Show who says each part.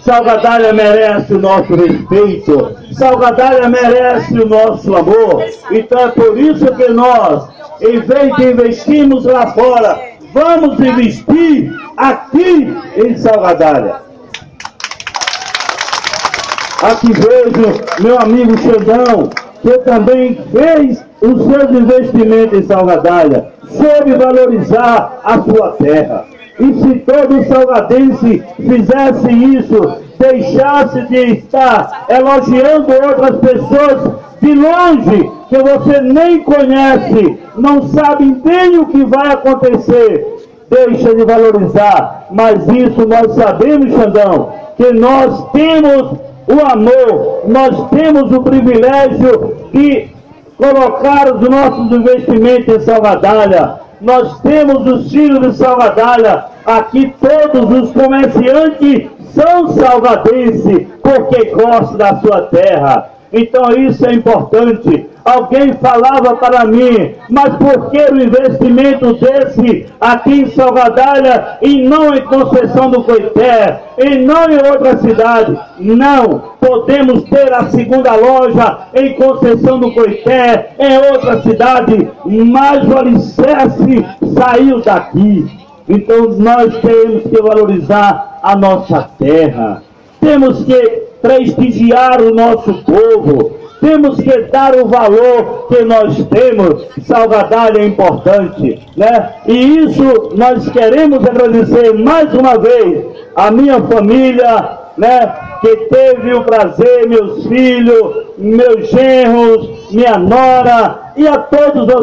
Speaker 1: Salgadalha merece o nosso respeito, Salgadalha merece o nosso amor. Então é por isso que nós, em vez de investirmos lá fora, vamos investir aqui em Salgadalha. Aqui vejo meu amigo Xandão, que também fez os seus investimentos em Salgadalha, soube valorizar a sua terra. E se todo salgadense fizesse isso, deixasse de estar elogiando outras pessoas de longe, que você nem conhece, não sabe nem o que vai acontecer, deixa de valorizar. Mas isso nós sabemos, Xandão, que nós temos o amor, nós temos o privilégio de colocar os nossos investimentos em Salgadalha. Nós temos os filhos de Salgadalha. Aqui todos os comerciantes são salgadenses porque gostam da sua terra. Então isso é importante. Alguém falava para mim, mas por que o investimento desse aqui em Salgadalha e não em Conceição do Coité, e não em outra cidade? Não, podemos ter a segunda loja em Conceição do Coité, em outra cidade, mas o alicerce saiu daqui. Então nós temos que valorizar a nossa terra, temos que prestigiar o nosso povo, temos que dar o valor que nós temos. Salgadalha é importante, né? E isso nós queremos agradecer mais uma vez a minha família, né? Que teve o prazer, meus filhos, meus genros, minha nora e a todos os